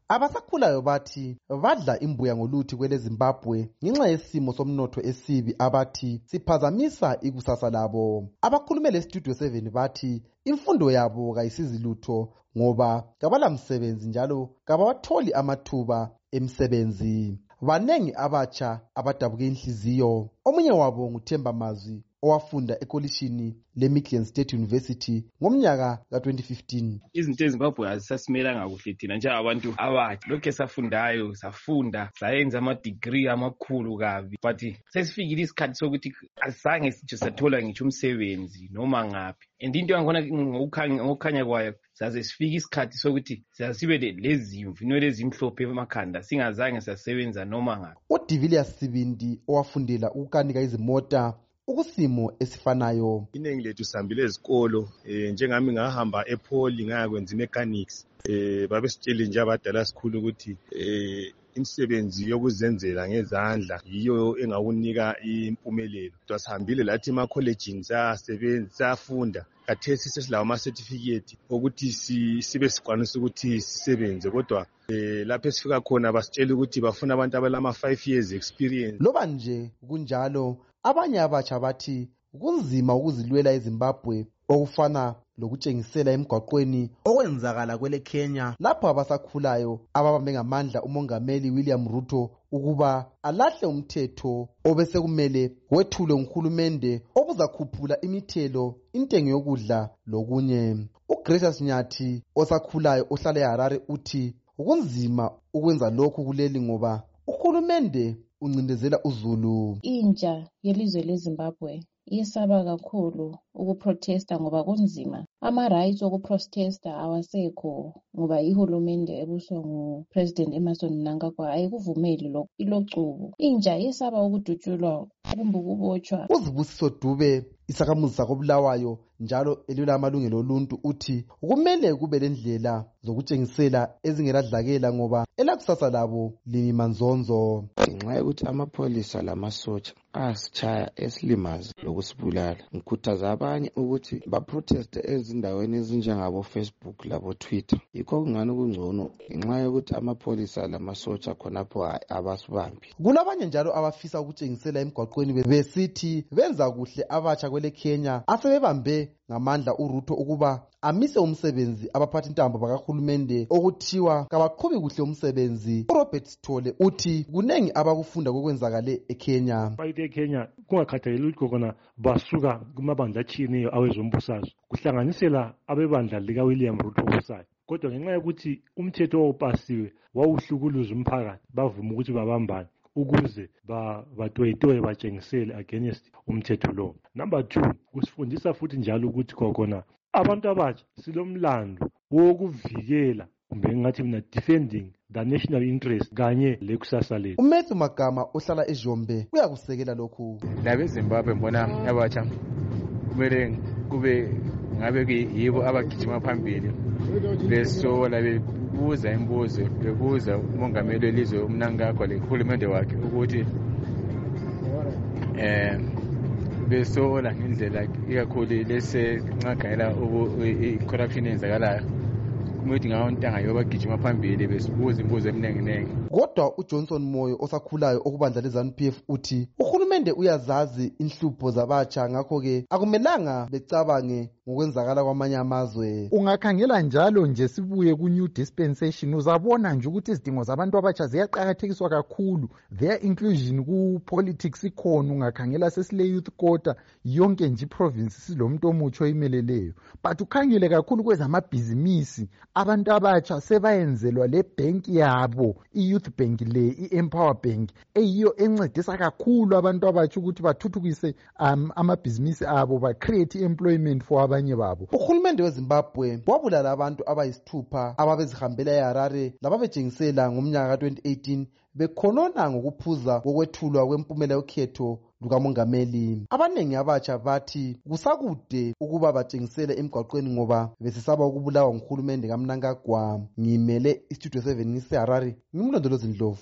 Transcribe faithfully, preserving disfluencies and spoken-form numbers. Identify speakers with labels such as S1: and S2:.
S1: Abasakhulayo bathi badla imbuya ngoluthi kwele Zimbabwe ngenxa yesimo somnotho esibi abathi siphazamisa ikusasa labo. Abakhulumele Studio seven bathi imfundo yabo kayisizi lutho ngoba kabalamsebenzi njalo kabawatholi amathuba emsebenzi. Banengi abatsha abadabuke inhliziyo. Omunye wabo nguThemba Mazwi owafunda ekolishini leMichigan State University ngomnyaka ka twenty fifteen.
S2: Izinto eZimbabwe azisasimelanga kuhle thina njengabantu abathi lokho esafundayo safunda sayenza ama degree amakhulu kabi, but sesifikile isikhathi sokuthi azange sithi sathola ngitsho umsebenzi noma ngaphi. And into yangakhona ngokukhanya kwayo saze sifike isikhathi sokuthi sasibe lezimvu no lezimhlophe emakhanda singazange sasebenza noma ngaphi.
S1: uDivilius Sibindi owafundela ukukanika izimota ukusimo esifanayo.
S3: Iningi lethu sihambile ezikolo, eh njengami ngahamba ePoli ngakwenza imechanics. Eh babesitshela nje abadala sikhulu ukuthi eh imisebenzi yokuzenzela ngezandla yiyo engawunika impumelelo. Twasihambile lathi ema collegeini sasebenza safunda. Kathesi sesilawo ama certificate ukuthi sibe sikwanisa ukuthi sisebenze, kodwa eh lapho esifika khona basitshela ukuthi bafuna abantu abalama five years experience.
S1: Loba nje kunjalo abanye abatsha bathi kunzima ukuzilwela eZimbabwe okufana lokutshengisela emgwaqweni okwenzakala kwele Kenya lapho abasakhulayo ababambe ngamandla umongameli William Ruto ukuba alahle umthetho obese kumele wethule nguhulumende obuzakhuphula imithelo, intengo yokudla lokunye. uGracious Nyathi osakhulayo ohlala eHarare uthi kunzima ukwenza lokhu kuleli ngoba uhulumende uncindezela uZulu.
S4: Intsha yelizwe leZimbabwe iyesaba kakhulu ukuprotesta ngoba kunzima. Ama-rights okuprotesta awasekho ngoba ihulumende ebuswa nguPresident Emmerson Mnangagwa ayikuvumeli lokho ilocubo. Intsha iyesaba ukudutshulwa kumbe ukubotshwa.
S1: uZibusiso Dube isakhamuzi sakobulawayo njalo elwela amalungelo oluntu uthi kumele kube lendlela zokutshengisela ezingeladlakela ngoba elakusasa labo limi manzonzo.
S5: Ngenxa yokuthi amapholisa lamasotsha asitshaya esilimazi lokusibulala, ngikhuthaza abanye ukuthi baproteste ezindaweni ezinjengabo Facebook labo Twitter. Yikho kungani kungcono ngenxa yokuthi amapholisa lamasotsha khonapho abasibambi.
S1: Kulabanye njalo abafisa ukutshengisela emgwaqweni besithi benza kuhle abatsha kwele Kenya asebebambe ngamandla uRuto ukuba amise umsebenzi abaphathi intambo bakahulumende okuthiwa kabaqhubi kuhle umsebenzi. uRobert Sithole uthi kunengi abakufunda kokwenzakale eKenya.
S6: Bayithi eKenya kungakhathaleli ukuthi kona basuka kumabandla atshiyeneyo awezombusazwe kuhlanganisela abebandla lika William Ruto obusayo, kodwa ngenxa yokuthi umthetho owawupasiwe wawuhlukuluza umphakathi bavuma ukuthi babambane ukuze batwetoye batshengisele against umthetho lo. Number two, kusifundisa futhi njalo ukuthi kokona abantu abatsha silomlando wokuvikela kumbe ngathi mina defending the national interest kanye lekusasa lethu.
S1: uMatthew Magama ohlala eJombe uyakusekela lokhu.
S7: Labe Zimbabwe mbona abatsha kumele kube ngabe yibo abagijima phambili besola bebuza imbuzo bebuza umongameli welizwe uMnangagwa lehulumende wakhe ukuthi eh besola ngendlela ikakhulu lese ncakhela i-corruption enzakalayo kumele ngawo ntanga yobagijima phambili besibuza imbuzo eminingi.
S1: Kodwa uJohnson Moyo osakhulayo okubandla leZANU P F uthi uhulumende uyazazi inhlupho zabatsha ngakho ke akumelanga becabange ngokwenzakala kwamanye amazwe.
S8: Ungakhangela njalo nje sibuye ku new dispensation uzabona nje ukuthi izidingo zabantu abatsha ziyaqhakathekiswa kakhulu, their inclusion ku politics ikhona. Ungakhangela sesile youth quota yonke nje province silomuntu omutsho imeleleyo, but ukhangele kakhulu kwezamabhizinisi abantu abatsha sebayenzelwa le bank yabo i-youth bank le i-empower bank eyiyo encedisa kakhulu abantu abatsha ukuthi bathuthukise um, amabhizinisi abo ba-create employment for abanye babo.
S1: Uhulumende weZimbabwe wabulala abantu abayisithupha ababezihambela eHarare lababejengisela ngomnyaka ka twenty eighteen bekhonona ngokuphuza kokwethulwa kwempumela yokhetho lukamongameli. Abanengi abatsha bathi kusakude ukuba batshengisele emgwaqweni ngoba besisaba ukubulawa nguhulumende kaMnangagwa. Ngimele iStudio seven ngiseHarare, ngimlondolozi Ndlovu.